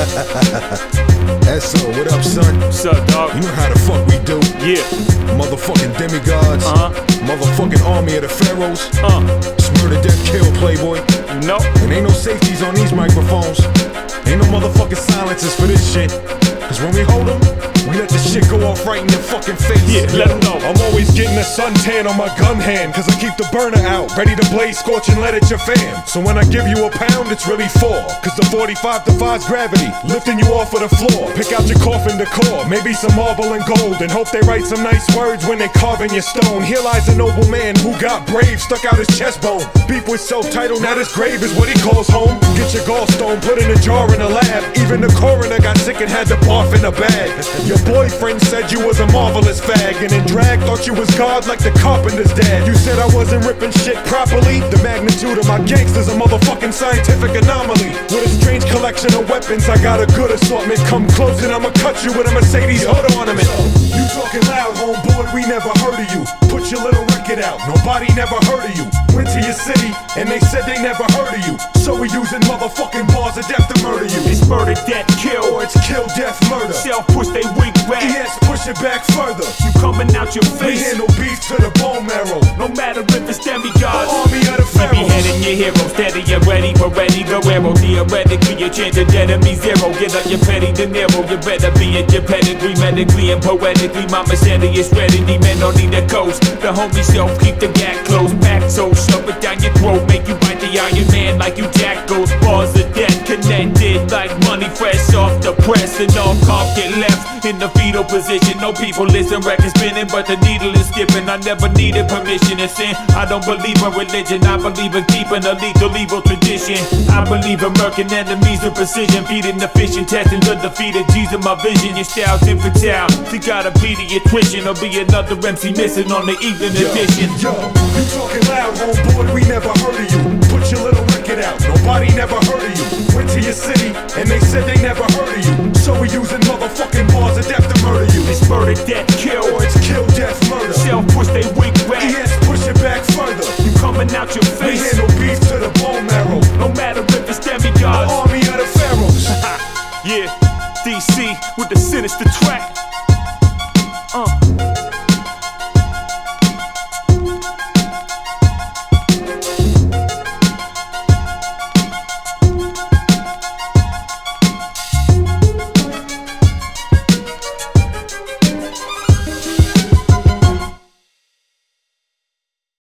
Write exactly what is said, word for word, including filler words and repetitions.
That's so, what up, son? What's up, dog? You know how the fuck we do. Yeah. Motherfucking demigods. Uh-huh. Motherfucking army of the pharaohs. Uh. Murder, death, kill, playboy. You know? And ain't no safeties on these microphones. Ain't no motherfucking silences for this shit. Cause when we hold them, we let the shit go off right in your fucking face. Yeah, let 'em know. I'm always getting a suntan on my gun hand, cause I keep the burner out, ready to blaze, scorch and let it your fam. So when I give you a pound, it's really four, cause the forty-five defies gravity, lifting you off of the floor. Pick out your coffin decor, maybe some marble and gold, and hope they write some nice words when they carve in your stone. Here lies a noble man who got brave, stuck out his chest bone. Beef with self-titled, now this grave is what he calls home. Get your gallstone, put in a jar in a lab. Even the coroner got sick and had to barf in a bag. Your boyfriend said you was a marvelous fag, and in drag thought you was God like the carpenter's dad. You said I wasn't ripping shit properly. The magnitude of my gangster's a motherfucking scientific anomaly. With a strange collection of weapons, I got a good assortment. Come close and I'ma cut you with a Mercedes hood ornament. You talking loud, homeboy, we never heard of you. Put your little record out, nobody never heard of you. Went to your city, and they said they never heard of you. So we using motherfucking bars of death to murder you. It's murder, death, kill. Or it's kill, death, murder. Self-push, they weak back. Yes, push it back further. You coming out your We face. handle beef to the bone marrow. No matter if it's demigods. Army of the We be pharaohs. heading your hero, steady and ready for ready to arrow. Theoretically, your chance of enemy zero. Get up your petty De Niro. You better be at your pedigree, medically and poetically. My machete is ready, the men don't need a coast. The homie self keep the gap close, packed so shove it down your throat, make you bite the Iron Man like you jackals. Bars of death connected like money fresh off the press, and all cough get left in the fetal position. No people listen, record spinning, but the needle is skipping. I never needed permission to sin. I don't believe in religion, I believe in keeping a legal evil tradition. I believe in murking enemies with precision, feeding the fish and testing the defeated G's in my vision. Your style's infantile, you gotta be the attrition, or be another M C missing on the evening edition. Yo, you talking loud, homeboy, we never heard of you. Put your little record out, nobody never heard of you. Went to your city, and they said they never heard of you. So we using motherfucking bars of death to murder you. It's murder, death, kill. Or it's kill, death, murder. Self-push, they weak back. Yes, push it back further. You coming out your We face. handle beef to the bone marrow. No matter if it's demigods. Army of the pharaohs. Yeah, D C with the sinister track.